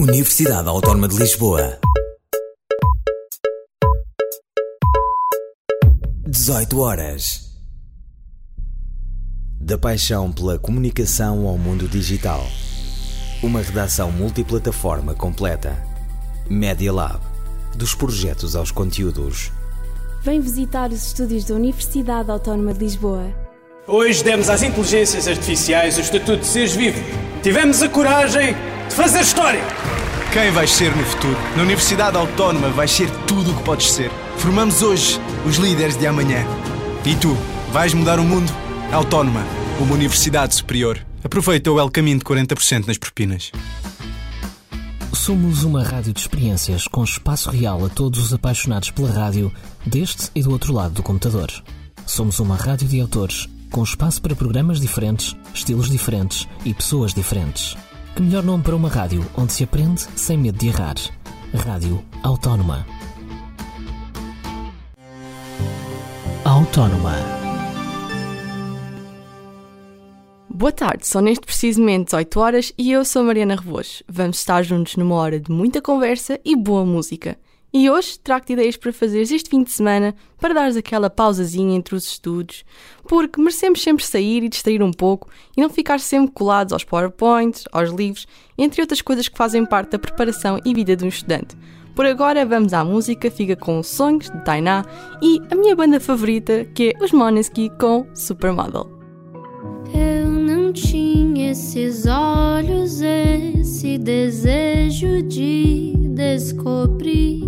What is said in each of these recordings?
Universidade Autónoma de Lisboa. 18 horas. Da paixão pela comunicação ao mundo digital. Uma redação multiplataforma completa. Media Lab. Dos projetos aos conteúdos. Vem visitar os estúdios da Universidade Autónoma de Lisboa. Hoje demos às inteligências artificiais o estatuto de seres vivos. Tivemos a coragem de fazer história. Quem vais ser no futuro? Na Universidade Autónoma vais ser tudo o que podes ser. Formamos hoje os líderes de amanhã. E tu, vais mudar o mundo? Autónoma, uma universidade superior. Aproveita o El Caminho de 40% nas propinas. Somos uma rádio de experiências com espaço real a todos os apaixonados pela rádio, deste e do outro lado do computador. Somos uma rádio de autores, com espaço para programas diferentes, estilos diferentes e pessoas diferentes. Que melhor nome para uma rádio onde se aprende sem medo de errar. Rádio Autónoma. Autónoma. Boa tarde, são neste preciso momento 18 horas e eu sou a Mariana Revoz. Vamos estar juntos numa hora de muita conversa e boa música. E hoje trago-te ideias para fazeres este fim de semana, para dares aquela pausazinha entre os estudos, porque merecemos sempre sair e distrair um pouco e não ficar sempre colados aos PowerPoints, aos livros, entre outras coisas que fazem parte da preparação e vida de um estudante. Por agora vamos à música, fica com Sonhos, de Tainá, e a minha banda favorita, que é os Måneskin com Supermodel. Eu não tinha esses olhos, esse desejo de descobrir.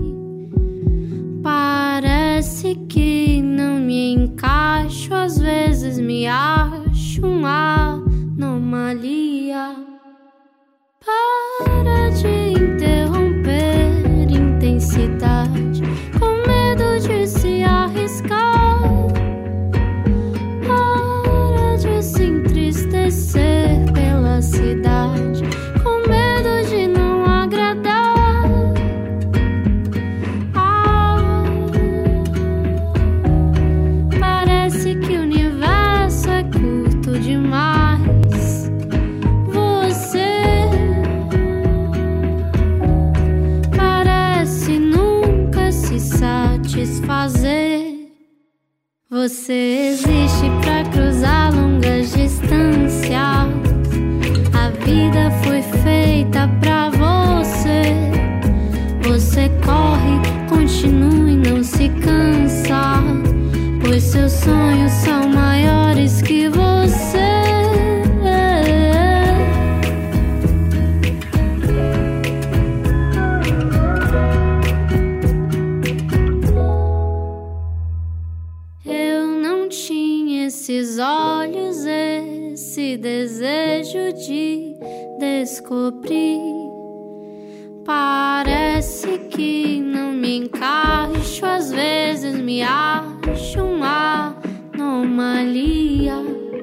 Parece que não me encaixo, às vezes me acho uma anomalia. Para de interromper intensidade, com medo de se arriscar. Para de se entristecer pela cidade, com medo de não agradar. Parece que o universo é curto demais. Você parece nunca se satisfazer. Você existe pra cruzar longas distâncias. A vida foi feita pra você. Você corre, continua e não se cansa, pois seus sonhos são maiores que você. Eu não tinha esses olhos, esse desejo de descobrir. Parece que não me encaixo, às vezes me acho uma anomalia.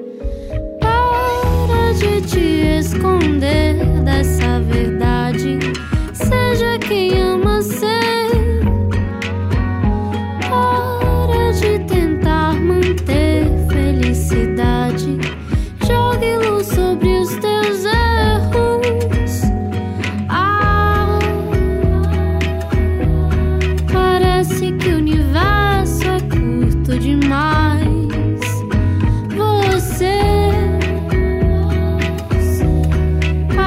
Para de te esconder dessa verdade, seja quem ama ser. Para de tentar manter felicidade, jogue luz sobre os teus erros. Parece que o universo é curto demais. Você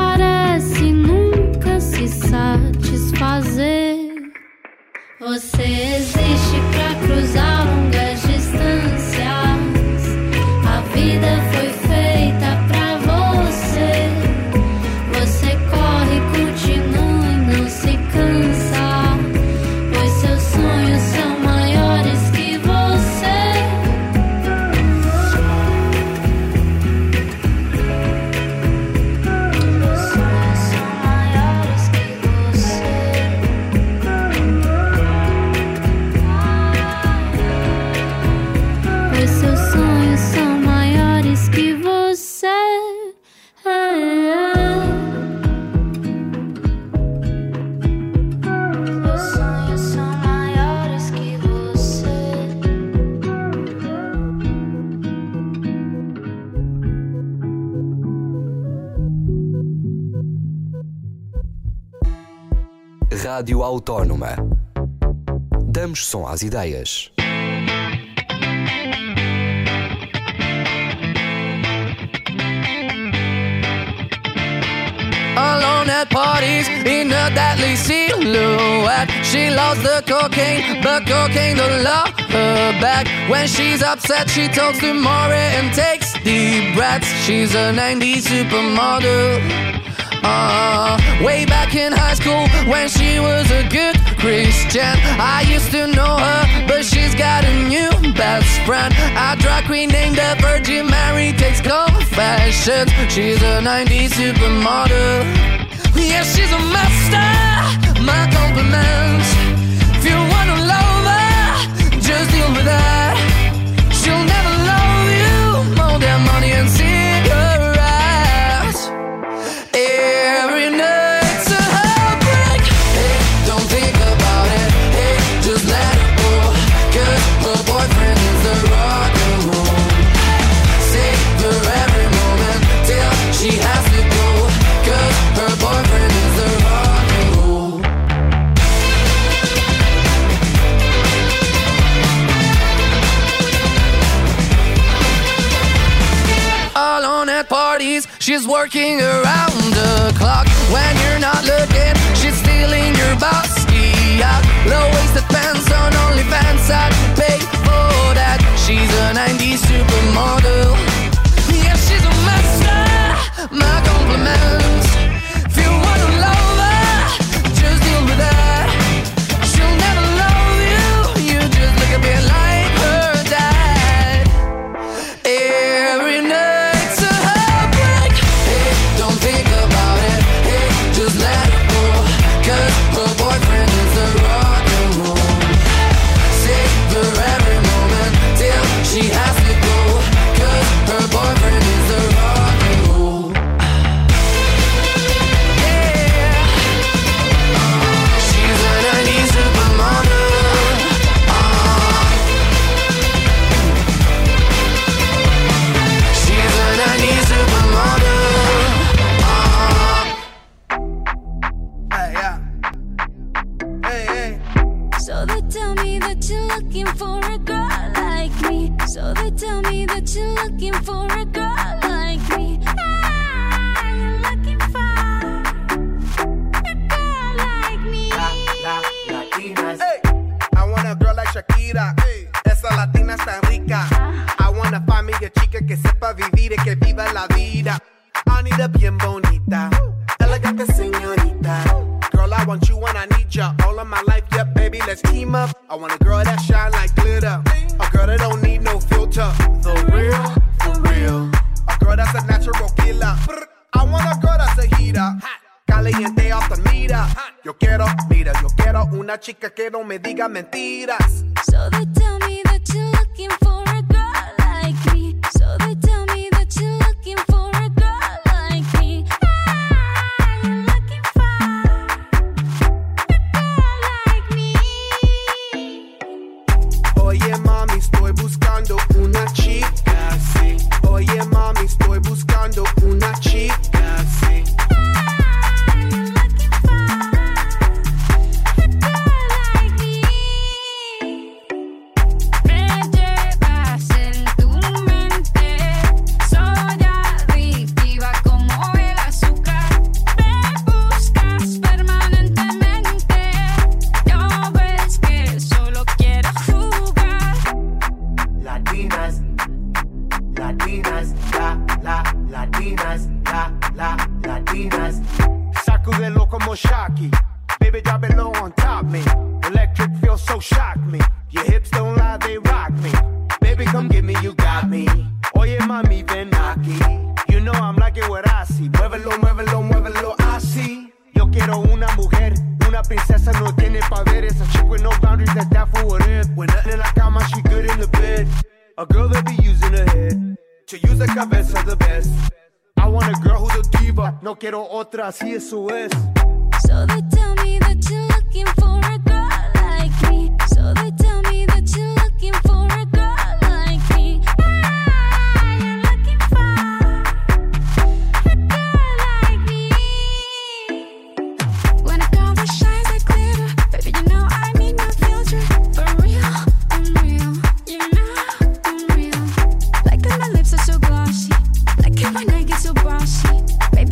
Rádio Autónoma. Damos som às ideias. Alone at parties in a deadly silhouette. She loves the cocaine, but cocaine don't love her back. When she's upset, she talks to Maury and takes deep breaths. She's a 90s supermodel. Way back in high school when she was a good Christian, I used to know her, but she's got a new best friend. A drag queen named the Virgin Mary takes confessions. She's a 90s supermodel. Yeah, she's a master. My compliments. If you wanna love her, just deal with that. She'll never love you more than money and cigarettes. Every night's a heartbreak. Hey, don't think about it. Hey, just let it go. 'Cause her boyfriend is the rock and roll. Savor every moment till she has to go. 'Cause her boyfriend is the rock and roll. Alone at parties, she's working around the clock. When you're not looking, she's stealing your bossy out. Low-waisted pants on OnlyFans, I'd pay for that. She's a 90s supermodel. Yeah, she's a master. My compliments. If you wanna love her, just deal with that. She'll never love you. You just look a bit like her dad. Every night's a heartbreak. Hey, don't think about it. Hey, just let it go. 'Cause her boyfriend is the rock and roll. Savor every moment till she has to go. 'Cause her boyfriend is the rock and roll. Yeah. She's a 90s supermodel. She's a 90s supermodel. Hey, yeah. Hey, hey. So they tell me that you're looking for a girl like me. So they tell me that you're looking for a girl like me. Ah, you're looking for a girl like me. Latinas. Hey, I want a girl like Shakira. Hey, esa latina está rica. I wanna find me a chica que sepa vivir y que viva la vida. Anita bien bonita, elegante señorita. Girl, I want you and I need ya all of my life. Yep, baby, let's team up. I want a girl that shine like glitter. A girl that don't need no filter. The real, for real. A girl that's a natural killer. I want a girl that's a heater. Caliente off the mira. Yo quiero una chica que no me diga mentiras. So they tell me that you're looking for a girl like me. So they tell me that you're looking for a girl like me. Ah, you're looking for a girl like me. Oye mami, estoy buscando una chica, sí. Oye mami, estoy buscando una chica, sí. Latinas. Sacudelo como Shocky. Baby, drop it low on top me. Electric feels so shock me. Your hips don't lie, they rock me. Baby, come get me, you got me. Oye, mami, ven aquí. You know I'm like it what I see. Muévelo, muévelo, muévelo así. Yo quiero una mujer, una princesa no tiene poder. It's a chick with no boundaries, that's that for what if. When nothing in la cama, she good in the bed. A girl that be using her head to use the cabeza the best. I want a girl who's a diva. No quiero otra, así eso es. So they tell me that you're looking for a girl like me. So they tell me that you're looking for a girl like me. Ah, you're looking for a girl like me. When a girl that shines like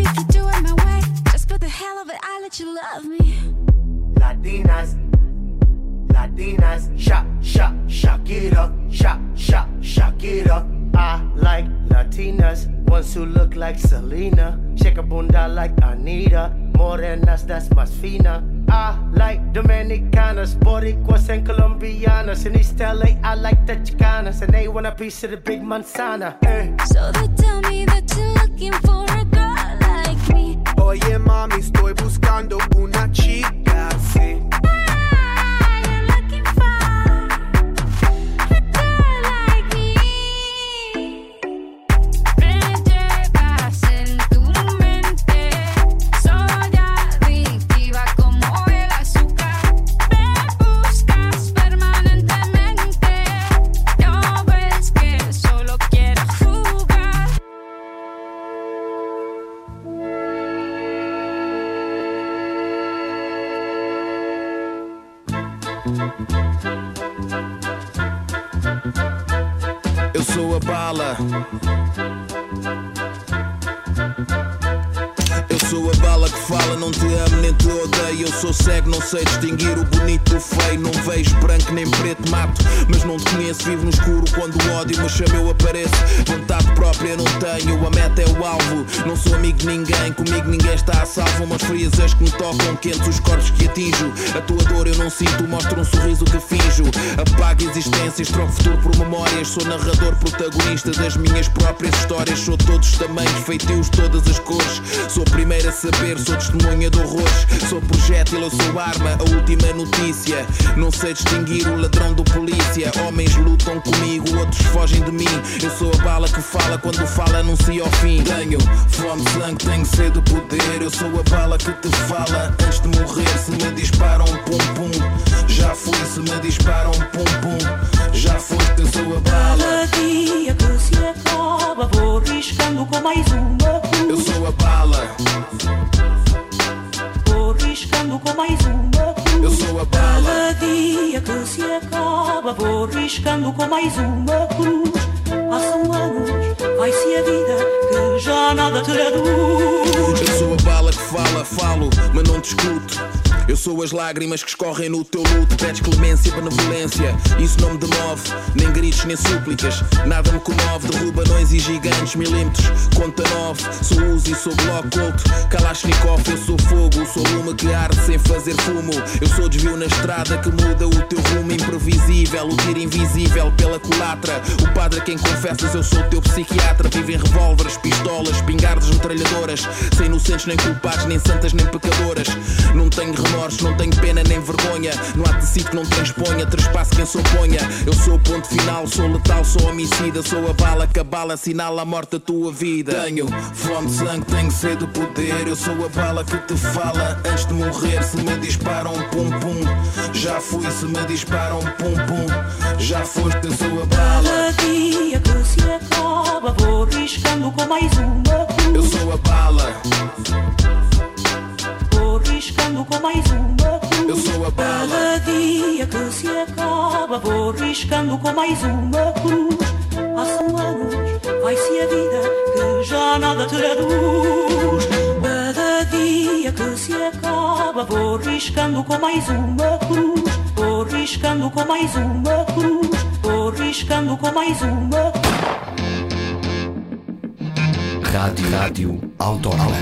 if you do it my way. Just for the hell of it, I'll let you love me. Latinas, Latinas, Shakira, Shakira. I like Latinas, ones who look like Selena, shake a bunda like Anita, morenas, that's más fina. I like Dominicanas, Boricuas and Colombianas. In East LA, I like the Chicanas, and they want a piece of the big manzana. So they tell me that you're looking for a girl like me. Oye mami, estoy buscando una chica así. Eu sou a bala. Eu sou a bala que fala, não te amo nem te odeio. Eu sou cego, não sei distinguir o bonito do feio. Não vejo branco nem preto, mato, mas não te conheço. Vivo no escuro quando o ódio me chama, eu apareço. Vontade própria não tenho, a meta é o alvo. Não sou amigo de ninguém, comigo ninguém está a salvo. Umas frias as que me tocam, quentes os corpos que atinjo. A tua dor eu não sinto, mostro um sorriso que finjo. Apago existências, troco futuro por memórias. Sou narrador, protagonista das minhas próprias histórias. Sou todos os tamanhos, feitios, todas as cores. Sou primeiro a saber, sou testemunha de horrores. Sou projétil, eu sou arma, a última notícia. Não sei distinguir o ladrão do polícia. Homens lutam comigo, outros fogem de mim. Eu sou a bala que fala, quando fala anuncia o fim. Tenho fome de sangue, tenho sede de poder. Eu sou a bala que te fala antes de morrer. Se me disparam pum pum, já fui. Se me disparam pum pum, já foste. Eu sou a bala. Cada dia que se acaba vou riscando com mais uma cruz. Eu sou a bala. Vou riscando com mais uma cruz. Eu sou a bala. Cada dia que se acaba vou riscando com mais uma cruz. Passam anos, vai-se a vida que já nada traduz. Eu sou a bala que fala, falo, mas não discuto. Eu sou as lágrimas que escorrem no teu luto. Pedes clemência, benevolência, isso não me demove. Nem gritos, nem súplicas, nada me comove. Derruba anões e gigantes, milímetros, conta 9. Sou Uzi, sou bloco culto, Kalashnikov. Eu sou fogo, sou lume que arde sem fazer fumo. Eu sou desvio na estrada que muda o teu rumo. Imprevisível, o tiro invisível pela culatra. O padre a quem confessas, eu sou o teu psiquiatra. Vivo em revólveres, pistolas, espingardas, metralhadoras. Sem inocentes, nem culpados, nem santas, nem pecadoras. Não tenho remorsos, não tenho pena nem vergonha. Não há tecido que não transponha, trespasse quem se oponha. Eu sou o ponto final, sou letal, sou homicida. Sou a bala que a bala assinala a morte da tua vida. Tenho fome de sangue, tenho sede de poder. Eu sou a bala que te fala antes de morrer. Se me disparam pum pum, já fui. Se me disparam pum pum, já foste. Eu sou a bala. Cada dia que se acaba vou riscando com mais uma cruz. Eu sou a bala. Vou riscando com mais uma cruz. Eu sou a bala. Cada dia que se acaba vou riscando com mais uma cruz. Passam anos, vai-se a vida que já nada traduz. Cada dia que se acaba vou riscando com mais uma cruz. Vou riscando com mais uma cruz. Vou riscando com mais uma cruz. Rádio Autónoma.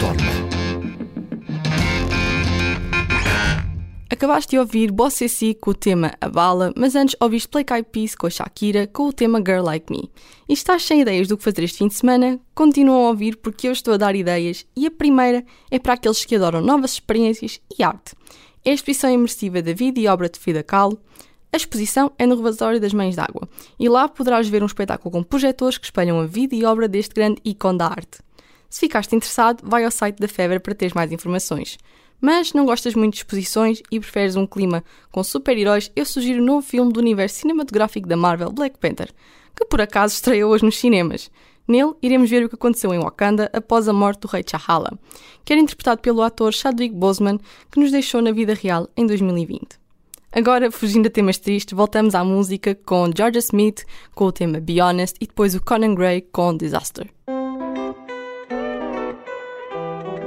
Acabaste de ouvir Bossy C com o tema A Bala, mas antes ouviste Black Eyed Peas com a Shakira com o tema Girl Like Me. E estás sem ideias do que fazer este fim de semana? Continuam a ouvir porque eu estou a dar ideias e a primeira é para aqueles que adoram novas experiências e arte. É a exposição imersiva da vida e obra de Frida Kahlo. A exposição é no Reservatório das Mães d'Água e lá poderás ver um espetáculo com projetores que espelham a vida e obra deste grande ícone da arte. Se ficaste interessado, vai ao site da Fever para teres mais informações. Mas não gostas muito de exposições e preferes um clima com super-heróis, eu sugiro o novo filme do universo cinematográfico da Marvel, Black Panther, que por acaso estreou hoje nos cinemas. Nele, iremos ver o que aconteceu em Wakanda após a morte do rei T'Challa, que era interpretado pelo ator Chadwick Boseman, que nos deixou na vida real em 2020. Agora, fugindo a temas tristes, voltamos à música com Georgia Smith com o tema Be Honest e depois o Conan Gray com Disaster.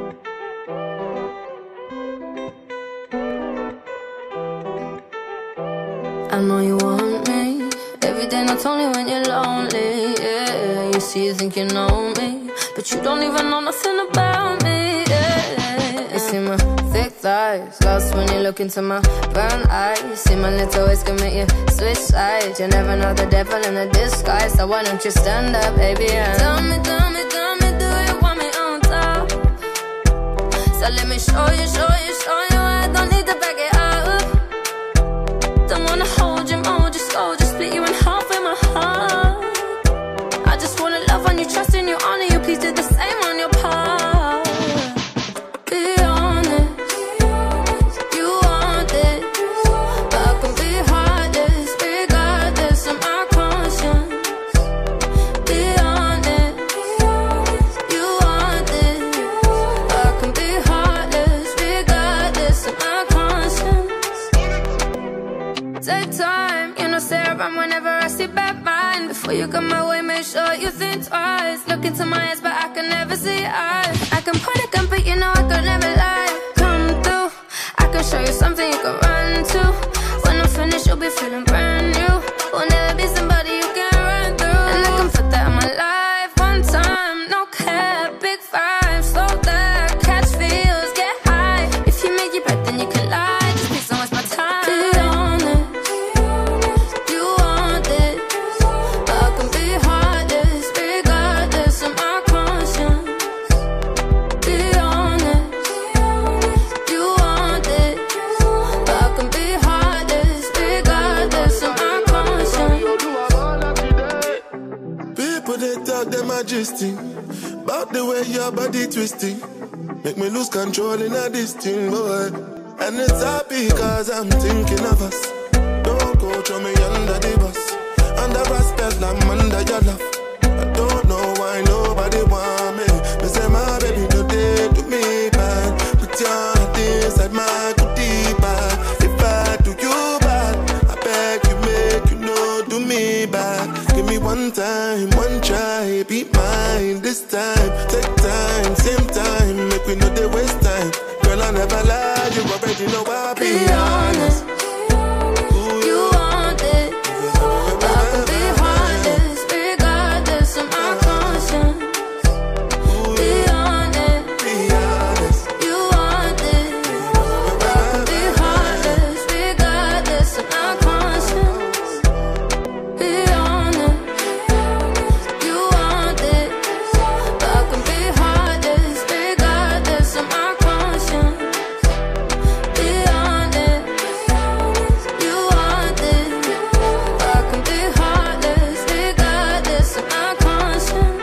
I know you want me every day, not only when you're lonely. Yeah, you see, you think you know me, but you don't even know nothing about me. Yeah, you see my thick thighs, lost when you look into my brown eyes. You see my little ways can make you switch sides. You never know the devil in the disguise, so why don't you stand up, baby? And tell me, do you want me on top? So let me show you. I don't need to back it up. Don't wanna hold you, mold you slow, just split you in half with my heart. I just wanna love on you, trust in you, honor you. Please do the same on your part. Be honest, you want it. I can be heartless, regardless of my conscience. Be honest, you want it. I can be heartless, regardless of my conscience. Take time, you know, stay around whenever I see bad mind. Before you come my way, make sure you think twice. Look into my eyes, but I can never see eyes. I can point a gun, but you know I could never lie. Come through, I can show you something you can run to. When I'm finished, you'll be feeling brand new. Will never be somebody you can run through. And I can put that in my life one time, no cap, big five, slow that, catch feels, get high. If you make your bet, then you can lie. Just please don't waste my time. Be honest, you want it. I can be heartless, regardless of my conscience. Be honest, you want it. I can be heartless, regardless of my conscience. People they talk them majesty about the way your body twisting, make me lose control in a this thing, boy. And it's happy cause I'm thinking of us. Don't go throw me under the bus. Under respect, I'm under your love. I don't know why nobody want me. They say my baby today do me bad. Put your heart inside my goodie bag. If I do you bad, I beg you make you know do me bad. Give me one time, one try, be mine this time. Take time, same time, make we know they waste time. Girl, I never lie, you already know I'll be honest. You want it. I can be heartless, regardless of my conscience. Be honest, you want it. I can be heartless, regardless of my conscience. Be honest, you want it. I can be heartless, regardless of my conscience. Be honest, you want it. I can be heartless, regardless of my conscience.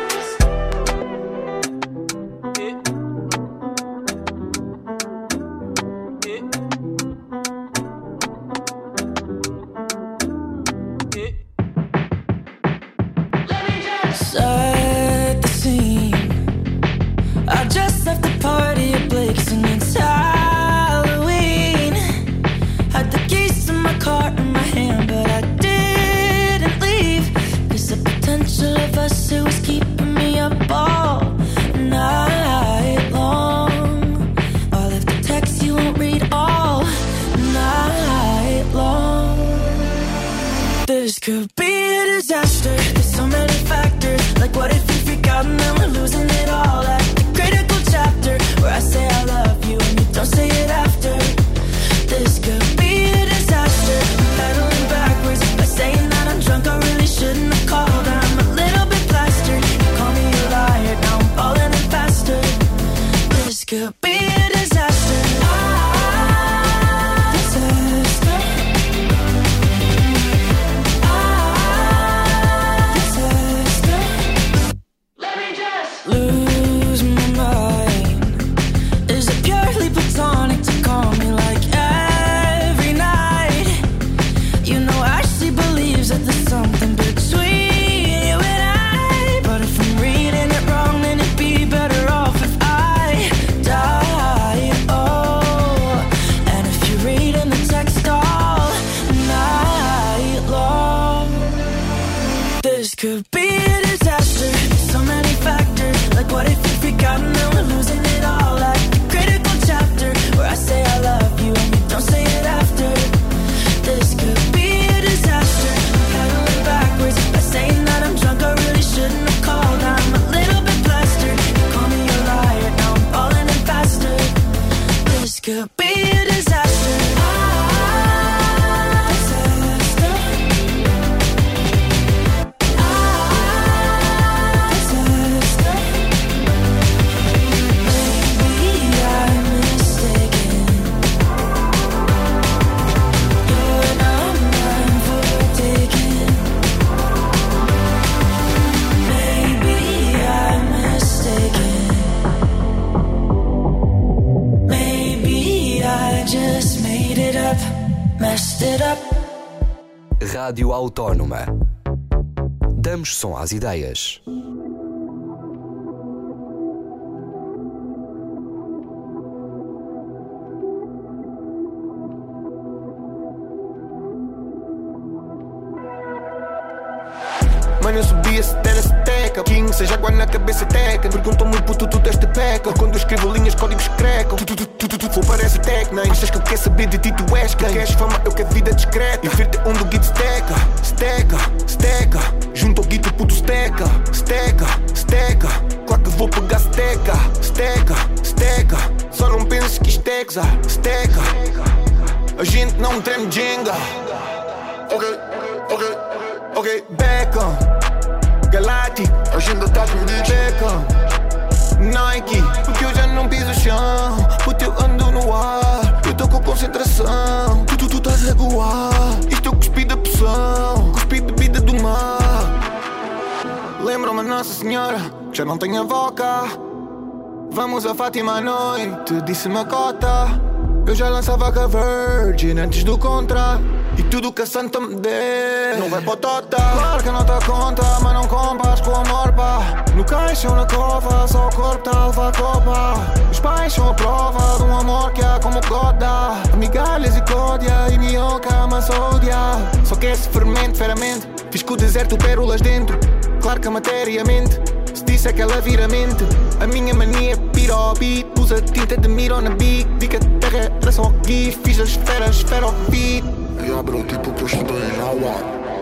Set the scene. I just left the party at Blake's and it's Halloween. Had the keys to my car in my hand, but I didn't leave. Cause the potential of us, it was keeping me up all night long. I left a text you won't read all night long. This could be a disaster. There's so many factors. Like what if we freak out and then we're losing it all? At the critical chapter where I say I love you and you don't say it after. This could be a disaster. I'm pedaling backwards by saying that I'm drunk. I really shouldn't have called. I'm a little bit plastered. You call me a liar. Now I'm falling in faster. This could be a disaster. Lose my mind. Is it purely platonic to call me like every night? You know Ashley believes that there's something between you and I. But if I'm reading it wrong, then it'd be better off if I die. Oh, and if you're reading the text all night long, this could be a disaster. There's so many factors. Like what if you freak out and then we're losing it all? Like the critical chapter where I say I love you and you don't say it after. This could be a could be a disaster. Rádio Autónoma. Damos som às ideias. Mano, eu subi a seteca, King, seja água na cabeça teca. Perguntam-me, puto, tu deste peca. Quando eu escrevo linhas, códigos crecam. Tu parece tecna. Achas que eu quero saber de ti, tu és quem? Queres fama, eu quero vida discreta. E ver-te onde o guito steca. Junto ao guito, puto steca. Claro que vou pegar steca. Só não penses que isto é steca. A gente não treme Jenga. Ok, Beckham, Galáctico, a agenda tá com Beckham, Nike, porque eu já não piso o chão, porque eu ando no ar, eu tô com concentração, tu estás a voar, isto eu cuspi da poção, cuspi bebida do mar. Lembra-me Nossa Senhora, que já não tenho a boca, vamos a Fátima à noite, disse-me a cota, eu já lançava com a Virgin antes do contra. E tudo que a santa me dê não vai para o tota. Claro que não te conta, mas não compras com amor, pá. No caixa ou na cova, só o corpo tá a levar a copa. Os pais são a prova de um amor que há como goda. Migalhas e códia e minhoca, mas ódia. Só que esse fermento, feramente, fiz com o deserto pérolas dentro. Claro que a matéria mente, se disse é que ela vira mente. A minha mania pira ao beat, pus a tinta de miro na beat. Vi que a terra era só aqui, fiz a esfera ao beat. E abro tipo que eu estudei na UA.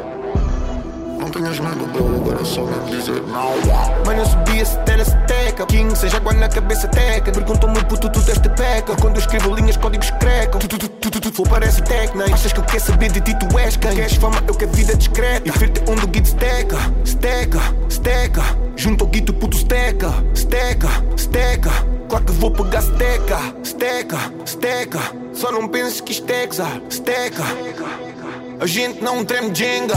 Não tenhas medo, bro, agora só me dizer na UA. Mano, eu subi a seteca, King, seja água na cabeça teca. Perguntam-me, puto, tu deste peca. Quando eu escrevo linhas, códigos crecam. Tu parece tecna. Achas que eu quero saber de ti, tu és quem? Queres fama, eu quero vida discreta. E ver-te onde o guito steca. Junto ao guito, puto steca. Claro que vou pegar steca. Só não penses que isto é steca. A gente não treme Jenga.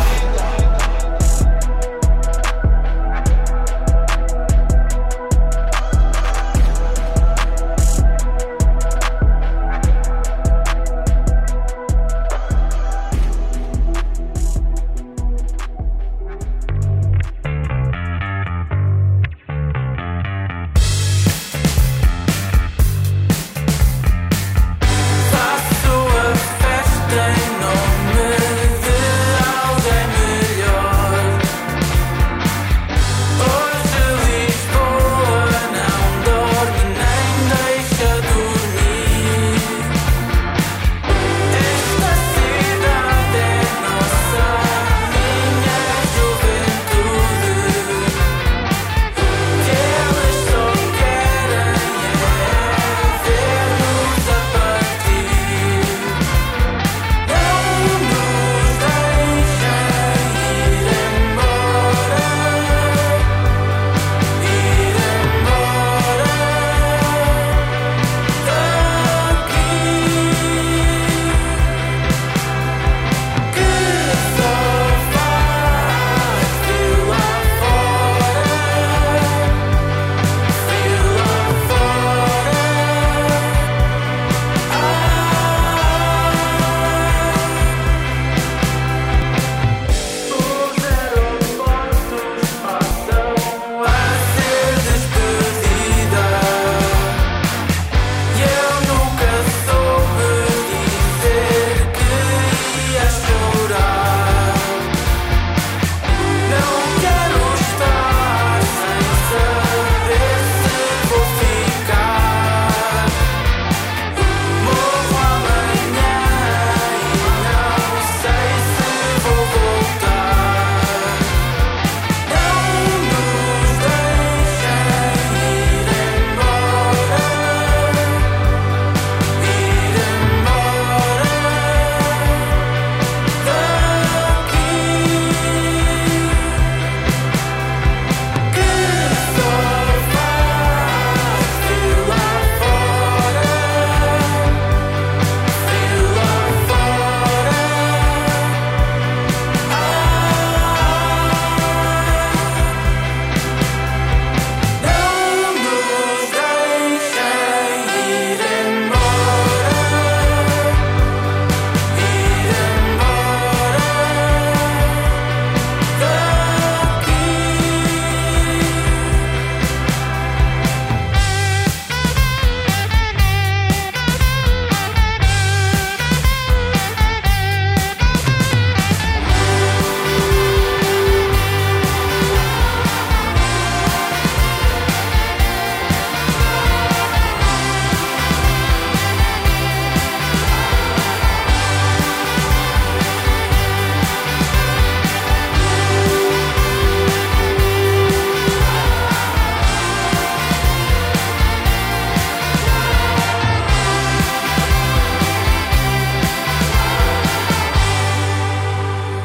Faço a festa em nome de alguém melhor.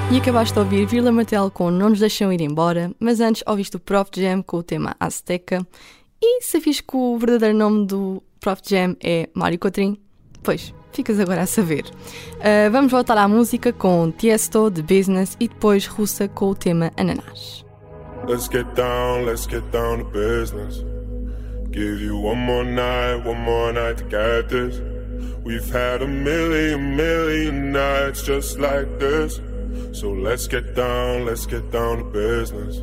E acabaste de ouvir Vila Martel com Não Nos Deixam Ir Embora, mas antes ouviste o Prof Jam com o tema Azteca. E sabias que o verdadeiro nome do Prof Jam é Mário Cotrim? Pois, ficas agora a saber. Vamos voltar à música com Tiesto, The Business, e depois Russa com o tema Ananás. Let's get down to business. Give you one more night to get this. We've had a million nights just like this. So let's get down to business.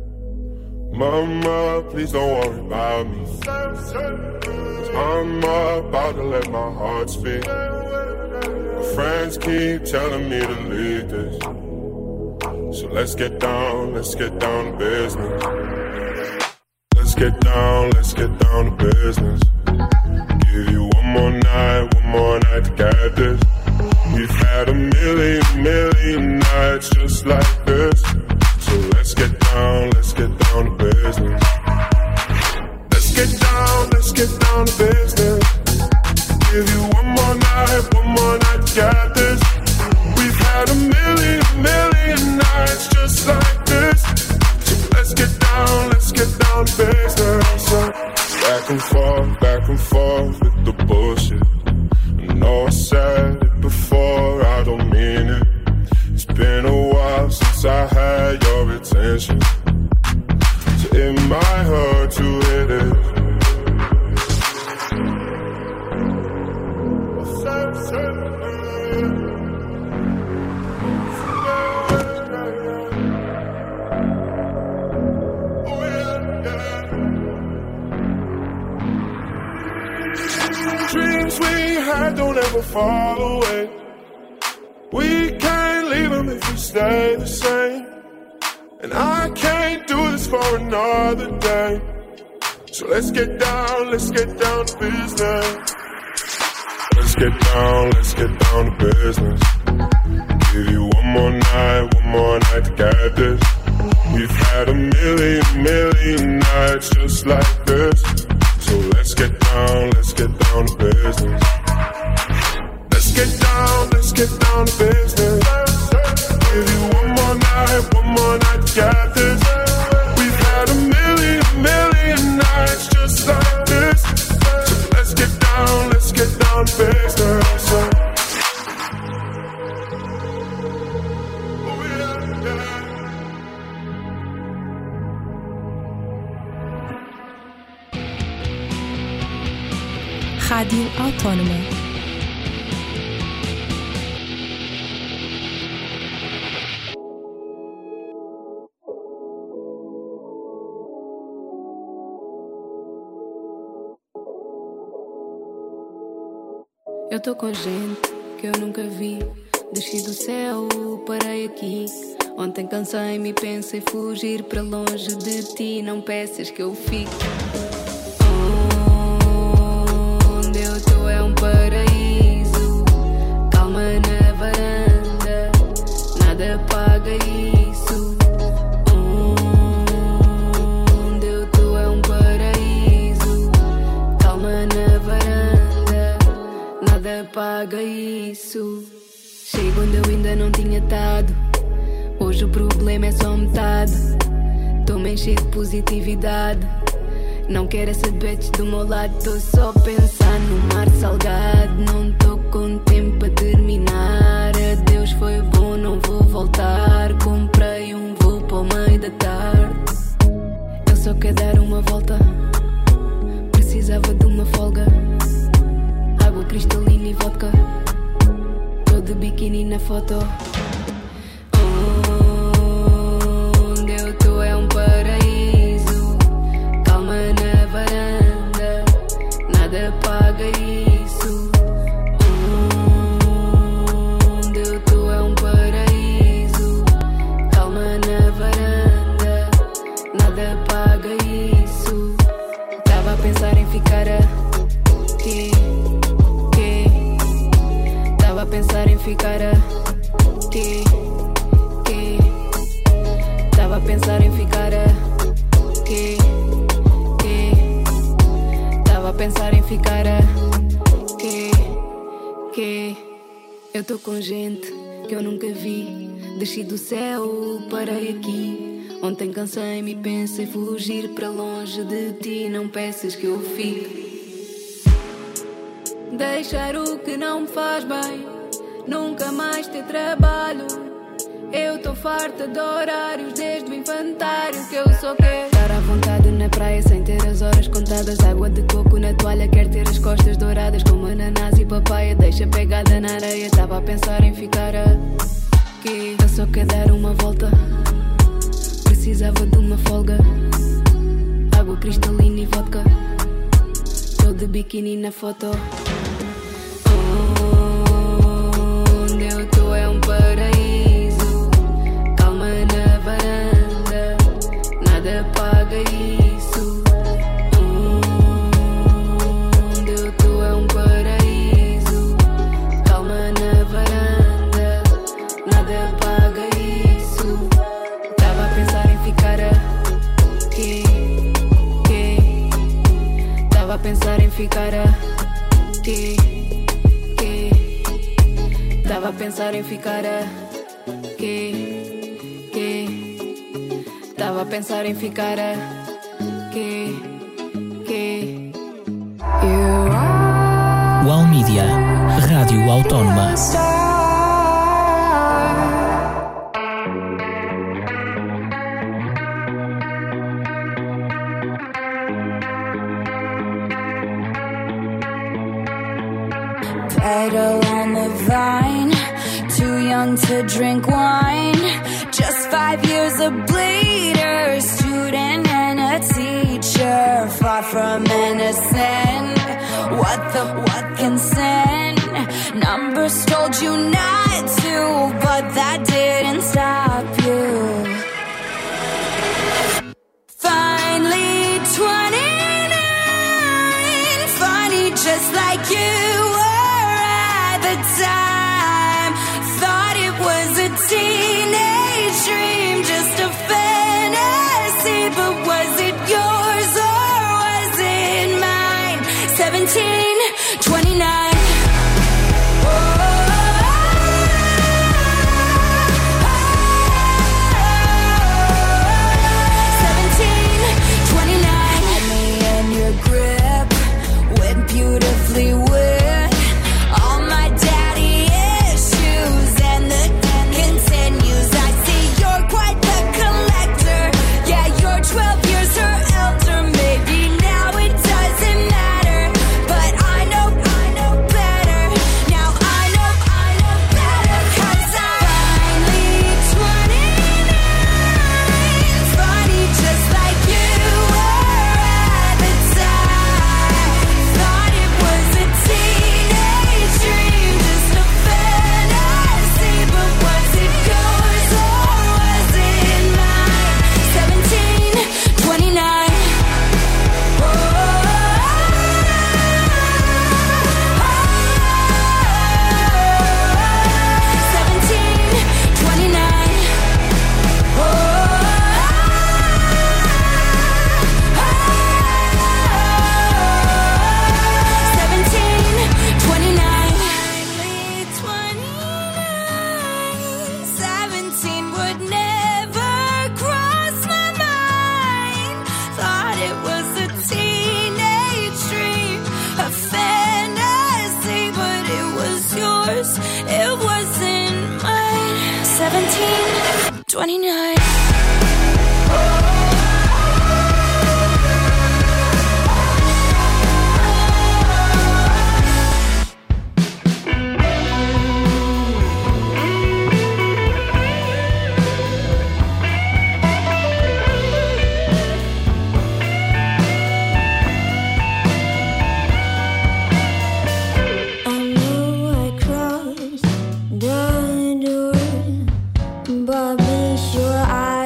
Mama, please don't worry about me. 'Cause I'm about to let my heart speak. My friends keep telling me to leave this. So let's get down to business. Let's get down to business. Give you one more night to get this. We've had a million nights just like this. So let's get down to business. Let's get down to business. Give you one more night to get this. We've had a million nights just like this. So let's get down to business. Back and forth with the bullshit. I know I said it before, I don't mean it. It's been a while since I had your attention, so it might hurt to hit it. Dreams we had don't ever fall away. We can't leave them if we stay the same. And I can't do this for another day. So let's get down to business. Let's get down to business. Give you one more night to get this. We've had a million nights just like this. So let's get down to business. Let's get down to business. Give you one more night to get this. We've had a million nights just like this. So let's get down to business. Rádio Autónoma. Eu tô com gente que eu nunca vi. Desci do céu, parei aqui. Ontem cansei-me e pensei fugir para longe de ti. Não peças que eu fique. Onde eu tô é um paraíso. Calma na varanda, nada paga isso. Onde eu tô é um paraíso. Calma na varanda, nada paga isso. Chego onde eu ainda não tinha estado. Hoje o problema é só metade. Tô-me encher de positividade. Não quero saber do meu lado. Tô só a pensar no mar salgado. Não tô com tempo a terminar. Adeus, foi bom, não vou voltar. Comprei um voo para o meio da tarde. Eu só quero dar uma volta. Precisava de uma folga. Água cristalina e vodka. Tô de biquíni na foto. Onde eu tô é um paraíso. Calma na varanda, nada paga isso. Onde eu tô é um paraíso. Calma na varanda, nada paga isso. Tava a pensar em ficar aqui. Tava a pensar em ficar aqui. Tava a pensar em ficar aqui. Tava a pensar em ficar aqui. Eu tô com gente que eu nunca vi. Desci do céu, parei aqui. Ontem cansei-me e pensei fugir para longe de ti. Não peças que eu fique. Deixar o que não me faz bem, nunca mais ter trabalho. Eu tô farta de horários desde o infantário, que eu só quero estar à vontade na praia sem ter as horas contadas. Água de coco na toalha, quero ter as costas douradas como ananás e papaya. Deixa pegada na areia, tava a pensar em ficar aqui. Eu só quero dar uma volta, precisava de uma folga. Água cristalina e vodka, tô de biquíni na foto. Onde eu tô é um paraíso, calma na varanda, nada paga isso. Onde eu tô é um paraíso, calma na varanda, nada paga isso. Tava a pensar em ficar aqui, tava a pensar em ficar aqui, tava a pensar em ficar aqui, tava a pensar em ficar aqui. Wow Media, Rádio Autónoma. Petal on the vine, too young to drink wine. Just 5 years a bleeder, student and a teacher, far from innocent. What consent? Numbers told you not to, but that didn't stop you. Finally 29, funny just like you were at the time. Thought it was a teenage dream, just a fantasy, but was it yours or was it mine? 17, 29. Beautifully wet, all my daddy issues, and the continues. I see you're quite the collector. Yeah, you're 12 years her elder. Maybe now it doesn't matter, but I know better. Now I know better, 'cause I'm finally 29. Funny just like you were at the time. Thought it was a teenage dream, just a fantasy, but was it yours or was it mine? 17, 29. 17, 29. 17 would never cross my mind. Thought it was a teenage dream, a fantasy, but it was yours, it wasn't mine. 17, 29. I know I crossed the door, but be sure I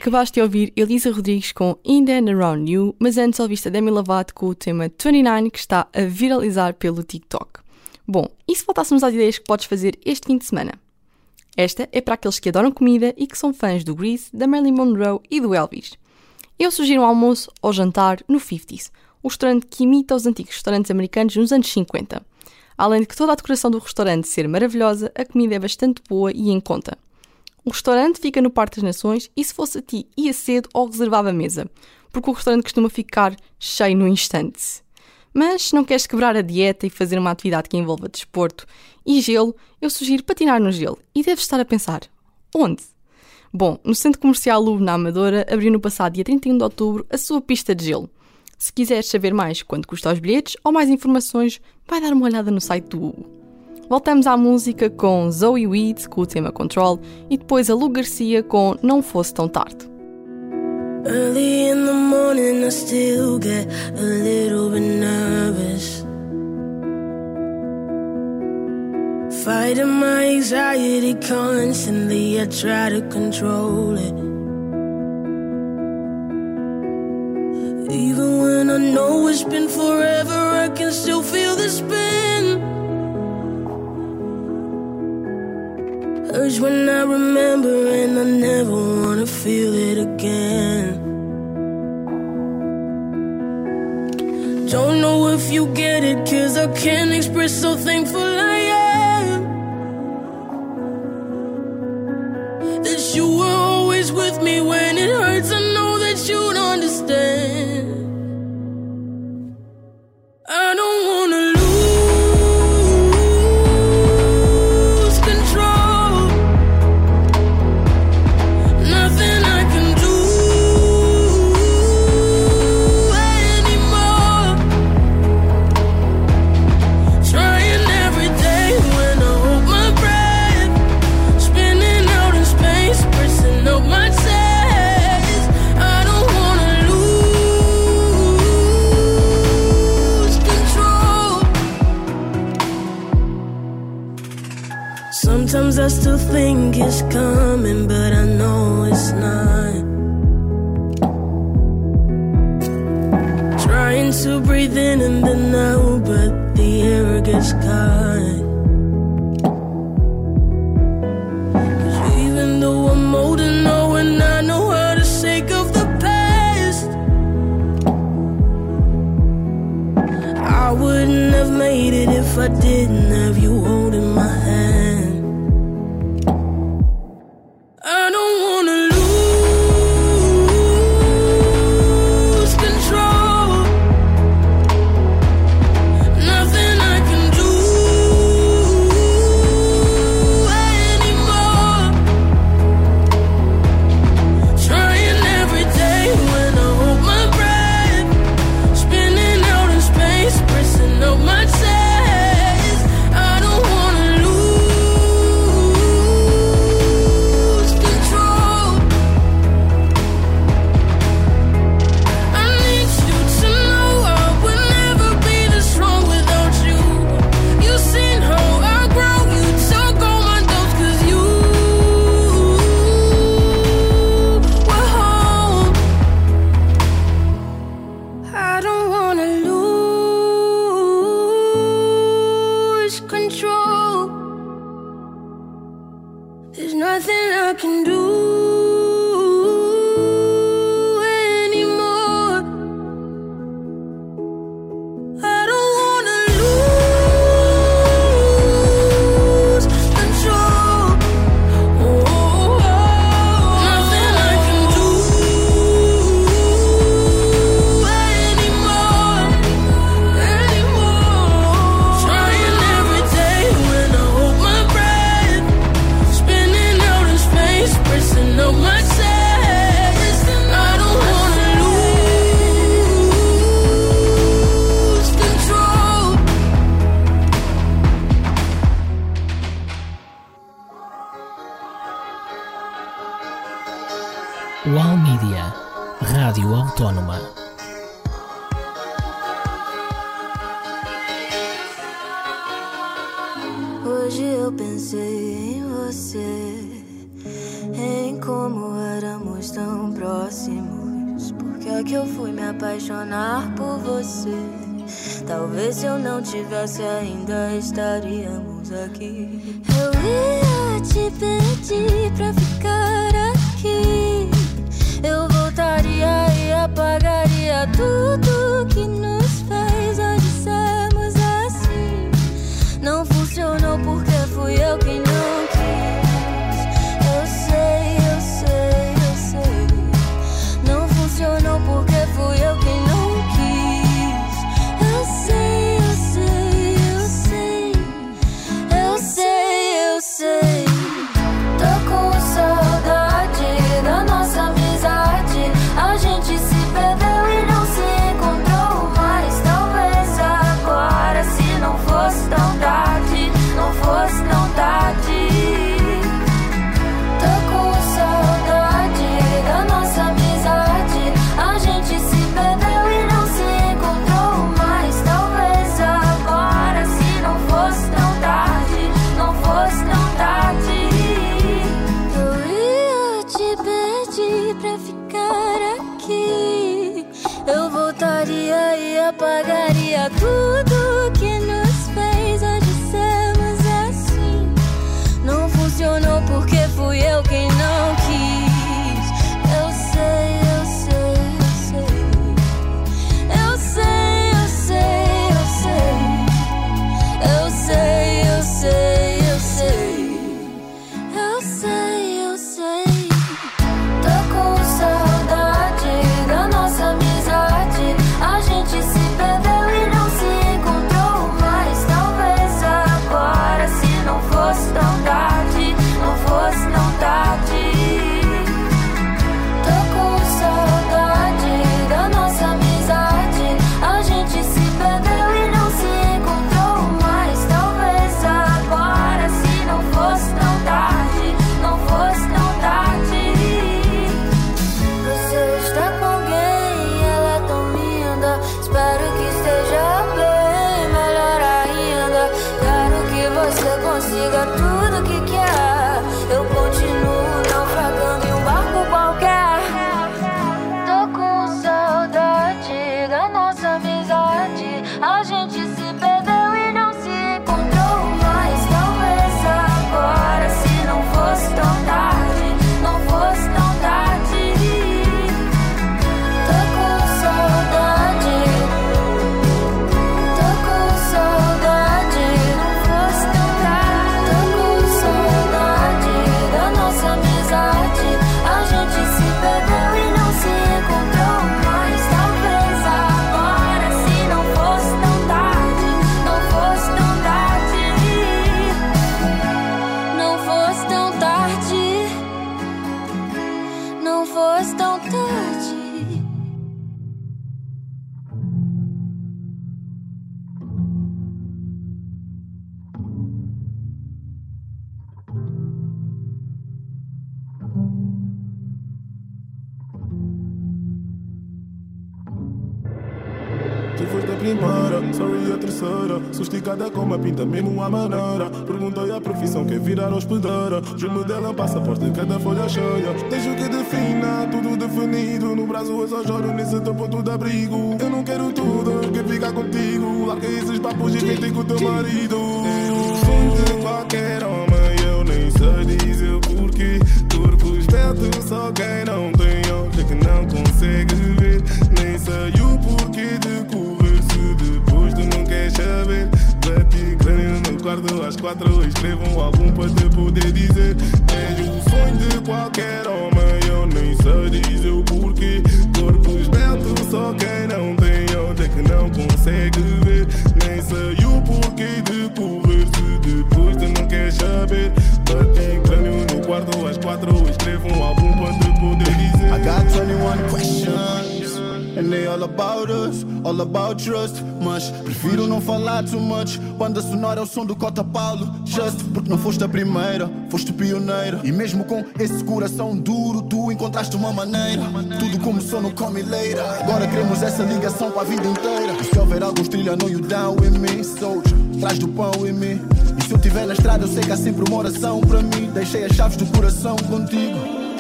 Acabaste de ouvir Elisa Rodrigues com In and Around You, mas antes ouviste a Demi Lovato com o tema 29, que está a viralizar pelo TikTok. Bom, e se voltássemos às ideias que podes fazer este fim de semana? Esta é para aqueles que adoram comida e que são fãs do Grease, da Marilyn Monroe e do Elvis. Eu sugiro um almoço ou jantar no 50s, o restaurante que imita os antigos restaurantes americanos nos anos 50. Além de que toda a decoração do restaurante ser maravilhosa, a comida é bastante boa e em conta. O restaurante fica no Parque das Nações e se fosse a ti ia cedo ou reservava a mesa, porque o restaurante costuma ficar cheio no instante. Mas se não queres quebrar a dieta e fazer uma atividade que envolva desporto e gelo, eu sugiro patinar no gelo e deves estar a pensar, onde? Bom, no Centro Comercial Louvre na Amadora abriu no passado dia 31 de outubro a sua pista de gelo. Se quiseres saber mais quanto custa os bilhetes ou mais informações, vai dar uma olhada no site do Hugo. Voltamos à música com Zoe Weed, com o tema Control, e depois a Lu Garcia com Não Fosse Tão Tarde. Early in the morning I still get a little bit nervous, fighting my anxiety constantly, I try to control it. Even when I know it's been forever, I can still feel the spin. Urge when I remember and I never wanna feel it again. Don't know if you get it, 'cause I can't express how thankful I am that you were always with me when it hurts. I know that you'd understand. I don't wanna lose control. Nothing I can do anymore. Trying every day when I hold my breath, spinning out in space, pressing up my chest. I don't wanna lose control. Sometimes I still think it's coming, but I know it's not. Trying to breathe in and then out, but the air gets caught. 'Cause even though I'm old and knowing I know how to shake off the past, I wouldn't have made it if I didn't have you holding my hand. I don't wanna lose control. Nothing I can do anymore. Trying every day when I hold my breath, spinning out in space, pressing up my chest. I don't wanna lose control. I need you to know I would never be this strong without you. You've seen how I grow, you took all my doubts 'cause you were home. I don't wanna lose control. There's nothing I can do anymore. I don't wanna lose control. Nothing I can do anymore. Trying every day when I hold my breath, spinning out in space, pressing up my chest. I don't wanna lose control. UAL Mídia, Rádio Autónoma. Hoje eu pensei em você, em como éramos tão próximos. dia que eu fui me apaixonar por você. Talvez se eu não tivesse ainda estaríamos aqui. Eu ia te pedir pra ficar aqui. Eu voltaria e apagaria tudo que nos fez hoje sermos assim. Não funcionou porque fui eu quem não quis. Eu sei, eu sei, eu sei. Não funcionou porque fui eu quem não quis. Eu sei, eu sei, eu sei. Eu sei, eu sei. Tô com saudade da nossa amizade. A gente se perdeu e não se encontrou mais. Talvez agora, se não fosse tão tarde, não fosse tão tarde. Tô com saudade da nossa amizade. A gente se perdeu e não se encontrou mais. Talvez agora, se não fosse tão tarde, não fosse tão tarde. Eu ia te pedir pra ficar aqui. Eu voltaria e apagaria tudo que nos fez hoje sermos assim. Não funcionou porque fui eu quem não quis. Eu sei, eu sei, eu sei. Eu sei, eu sei, eu sei. Eu sei, eu sei, eu sei. Eu sei, eu sei. Tô com saudade da nossa amizade. A gente se perdeu e não se encontrou mais. Talvez agora, se não fosse tão tarde, não fosse tão tarde. Tô com saudade da nossa amizade. A gente se perdeu e não se encontrou mais. Talvez agora, se não fosse tão tarde, não fosse tão tarde. Você está com alguém, ela é tão linda. Espero que esteja bem, melhor ainda. Quero que você consiga tudo que quer. Eu continuo naufragando em um barco qualquer. Tô com saudade da nossa amizade. A gente se perdeu e não se encontrou mais. Talvez agora, se não fosse tão tarde, não fosse tão tarde. Tô com saudade. Tô com saudade, não fosse tão tarde. Tô com saudade da nossa amizade. A gente se perdeu e não se encontrou mais. Talvez agora, se não fosse tão tarde, não fosse tão tarde. Não fosse tão tarde. Não fosse tão tarde. Tu foste a primeira, sorry a terceira. Sou esticada como a pinta, mesmo à maneira. Perguntei a profissão, quer virar hospedeira. Jume dela, passaporte, cada folha cheia. Deixa o que defina, tudo definido. No braço eu só choro nesse teu ponto de abrigo. Eu não quero tudo, quero ficar contigo. Larga esses papos e vem ter com o teu marido. Sonho de qualquer homem, eu nem sei dizer o porquê. Corpo esperto, só quem não tem olhos é que não consegue ver. Nem sei o porquê de correr se depois tu não queres saber. Bati crânio no quarto às 4, escrevo um álbum para te poder dizer. Tens o sonho de qualquer homem, eu nem sei dizer o porquê. Corpo esperto, só quem não tem olhos é que não consegue ver. Nem sei o porquê de correr se depois tu não queres saber. Bati crânio no quarto às 4, escrevo um álbum para te poder dizer. I got 21 questions and they all about us, all about trust. Mas prefiro não falar too much. Banda sonora é o som do Cota Paulo. Just porque não foste a primeira, foste pioneira. E mesmo com esse coração duro, tu encontraste uma maneira. Tudo começou no Come Later. Agora queremos essa ligação para a vida inteira. E se houver alguns trilha, know you down with me. Soldier, traz do pão em mim. E se eu estiver na estrada, eu sei que há sempre uma oração para mim. Deixei as chaves do coração contigo.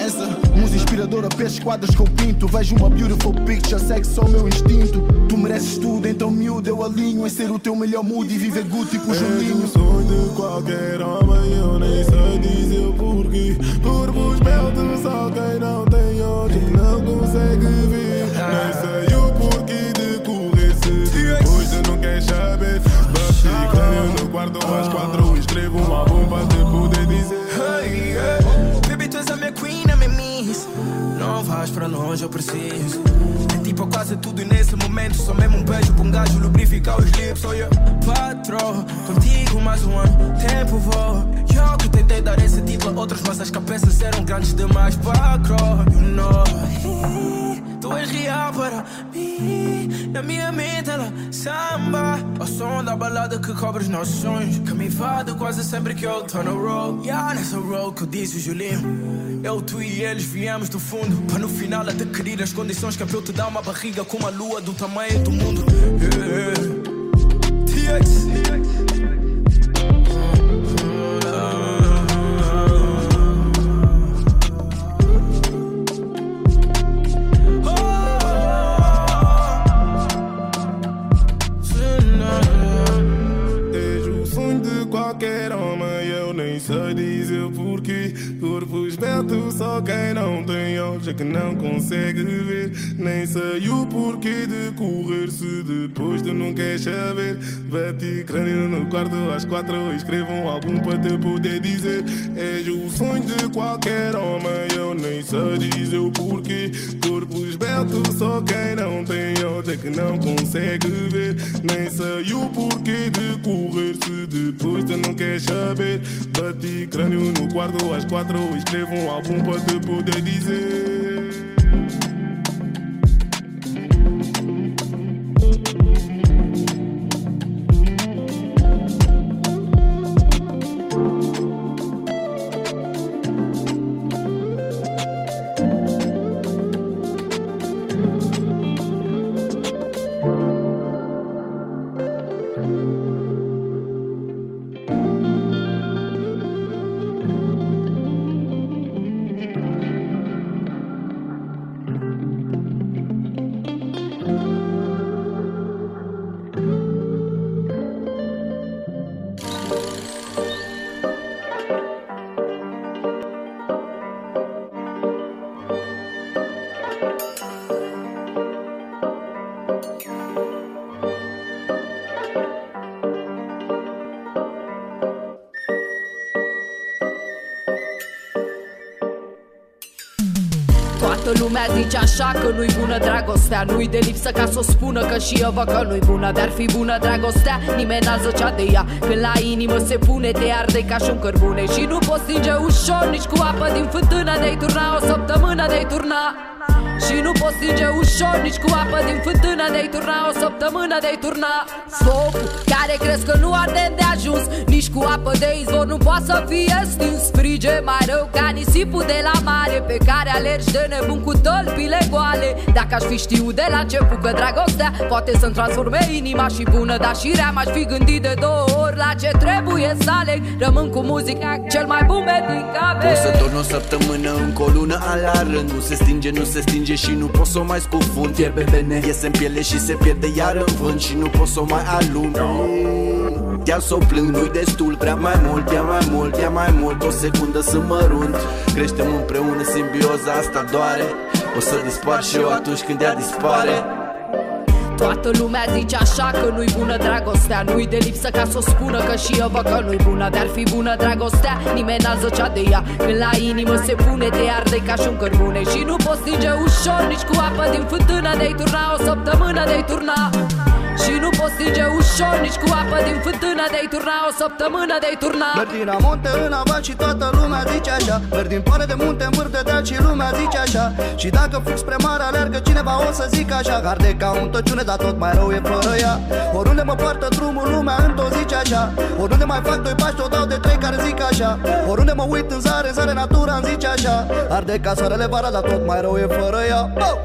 influencer. Música inspiradora, peço quadros que eu pinto. Vejo uma beautiful picture, segue só o meu instinto. Tu mereces tudo, então miúdo eu alinho em ser o teu melhor mood e viver good tipo Juninho. É o sonho de qualquer homem, eu nem sei dizer o porquê. Corpos belos, só quem não tem hoje não consegue ver. Nem sei o porquê de correr se depois tu não queres saber. Bati crânio no quarto às 4, escrevo um álbum para te poder dizer. Hey, yeah. Baby, tu és a minha queen, a minha miss. Não vais para longe, eu preciso. É tipo quase tudo nesse momento. Só mesmo um beijo pra um gajo lubrificar os lips. Oh yeah, patrão, contigo mais um ano, tempo voa. Eu que tentei dar esse tipo a outros, mas as cabeças eram grandes demais para crow. You know, tu és real para mim. Na minha mente ela samba ao som da balada que cobre os nossos sonhos. Que me invade quase sempre que eu tô no road. Yeah, nessa road que eu disse o Julinho. Eu, tu e eles viemos do fundo para no final adquirir as condições que é para eu te dar uma barriga com uma lua do tamanho do mundo. TX. Qualquer homem, eu nem sei dizer o porquê. Corpo esbelto, só quem não tem olhos é que não consegue ver. Nem sei o porquê de correr se depois tu não queres saber. Bati crânio no quarto às 4, escrevo um álbum para te poder dizer. És o sonho de qualquer homem, eu nem sei dizer o porquê. Corpo esbelto, só quem não tem olhos é que não consegue ver. Nem sei o porquê de correr se depois tu não queres saber. Bati crânio no quarto às 4, escrevo um álbum para te poder dizer. Toată lumea zice așa că nu-i bună dragostea. Nu-i de lipsă ca s-o spună că și eu văd că nu-i bună. Dar fi bună dragostea, nimeni n-a zăcea de ea. Când la inimă se pune, te arde ca și un cărbune. Și nu poți stinge ușor, nici cu apă din fântână. De-ai turna o săptămână, de-ai turna. Și nu poți stinge ușor, nici cu apă din fântână. De-ai turna o săptămână, de-ai turna. Focul care crezi că nu arde de ajuns, nici cu apă de izvor nu poate să fie stins. Frige mai rău ca nisipul de la mare, pe care alergi de nebun cu tălpile goale. Dacă aș fi știut de la început că dragostea poate să-mi transforme inima și bună, dar și rea, m-aș fi gândit de 2 ori la ce trebuie să aleg. Rămân cu muzica, cel mai bun medicament. Poți să dormi o săptămână, încă o lună an la rând. Nu se stinge, nu se stinge și nu pot să o mai scufund. Fierbe bene, iese în piele și se pierde iar în vânt. Și nu pot să o mai alung. Te-al s-o plâng, nu-i destul, vrea mai mult, ia mai mult, ia mai mult. O secundă să mărunt, creștem împreună, simbioza asta doare. O să dispar și eu atunci când ea dispare. Toată lumea zice așa că nu-i bună dragostea. Nu-i de lipsă ca s-o spună că și eu văd că nu-i bună. Dar fi bună dragostea, nimeni n-a zăcea de ea. Când la inimă se pune, te arde ca și un cărbune. Și nu poți stinge ușor, nici cu apă din fântână. De-ai turna o săptămână, de-ai turna. Și nu poți stinge ușor, nici cu apă din fântână. De-ai turna o săptămână, de-ai turna. Merg din amonte în aval și toată lumea zice așa. Merg din pare de munte în vârf de deal și lumea zice așa. Și dacă fug spre mare alergă cineva o să zic așa. Arde ca un tăciune, dar tot mai rău e fără ea. Oriunde mă poartă drumul, lumea îmi zice așa. Oriunde mai fac 2 pași, o dau de 3 care zic așa. Oriunde mă uit în zare, zare natura îmi zice așa. Arde ca soarele vara, dar tot mai rău e fără ea. Oh!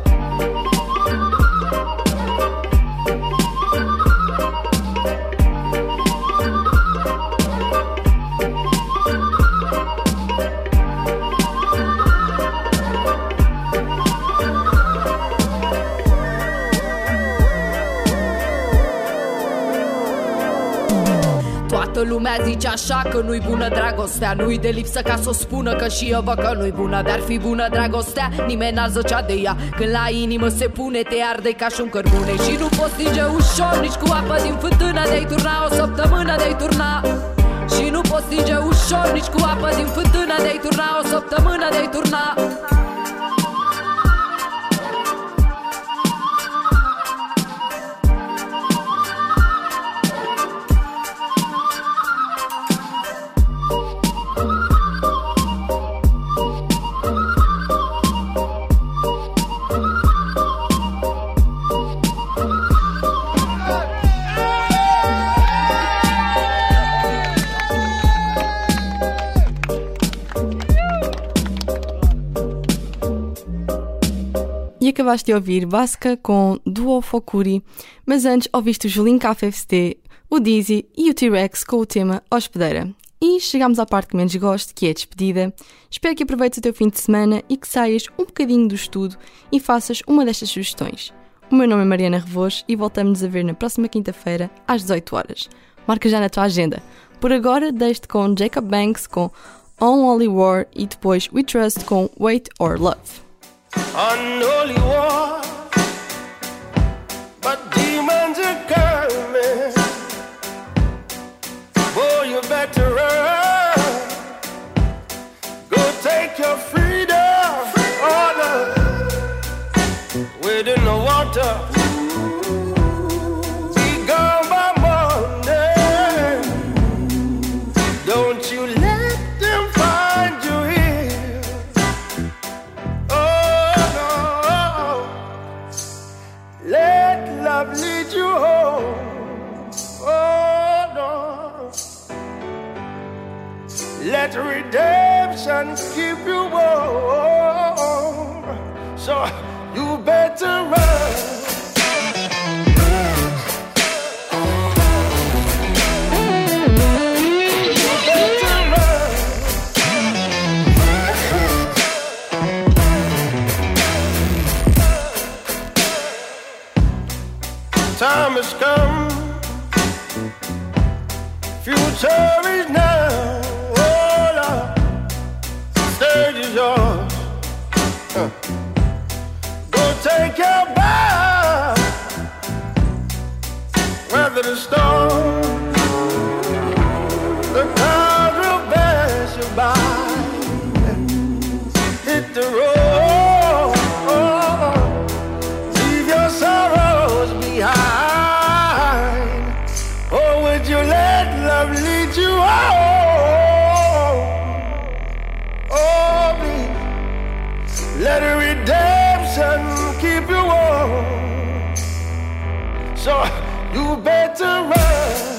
lumea zice așa că nu-i bună dragostea. Nu-i de lipsă ca s-o spună, că și eu văd că nu-i bună. Dar fi bună dragostea, nimeni n-ar zăcea de ea. Când la inimă se pune, te arde ca și un cărbune. Și nu poți stinge ușor, nici cu apă din fântână. De-ai turna o săptămână, de-ai turna. Și nu poți stinge ușor, nici cu apă din fântână. De-ai turna o săptămână, de-ai turna. E acabaste de ouvir Basca com Duo Focuri, mas antes ouviste o Julinho KFST, o Dizzy e o T-Rex com o tema Hospedeira. E chegamos à parte que menos gosto, que é a despedida. Espero que aproveites o teu fim de semana e que saias um bocadinho do estudo e faças uma destas sugestões. O meu nome é Mariana Revoz e voltamos-nos a ver na próxima quinta-feira às 18 horas. Marca já na tua agenda. Por agora, deixo-te com Jacob Banks com On Holy War e depois We Trust com Wait or Love. Unholy war, but demons are coming. Boy, you better run. Go take your freedom, order within the water. Be gone by Monday. Don't you let them find you here. Let love lead you home. Oh no. Let redemption keep you warm. So you better run. Time has come, future is now. Oh Lord, stage is yours. Go take your bow, weather the storm. The clouds will pass you by. Hit the road, leave your sorrows behind. Or would you let love lead you home? Oh, me, let a redemption keep you warm. So you better run.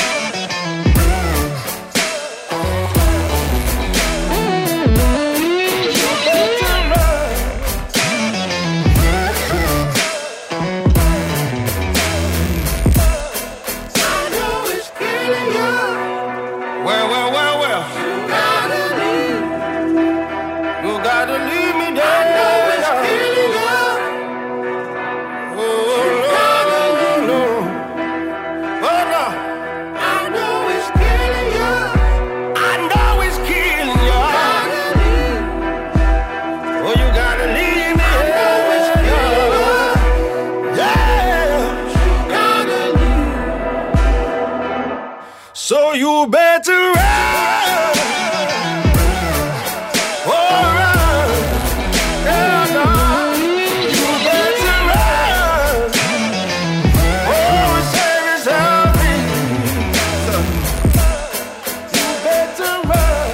So you better run. Oh, run. Yeah, no. You better run. Oh, save yourself. You better run.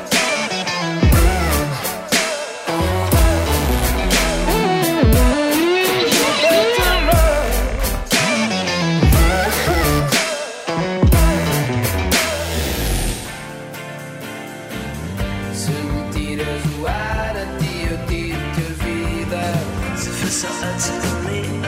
You better run. Só antes de dormir.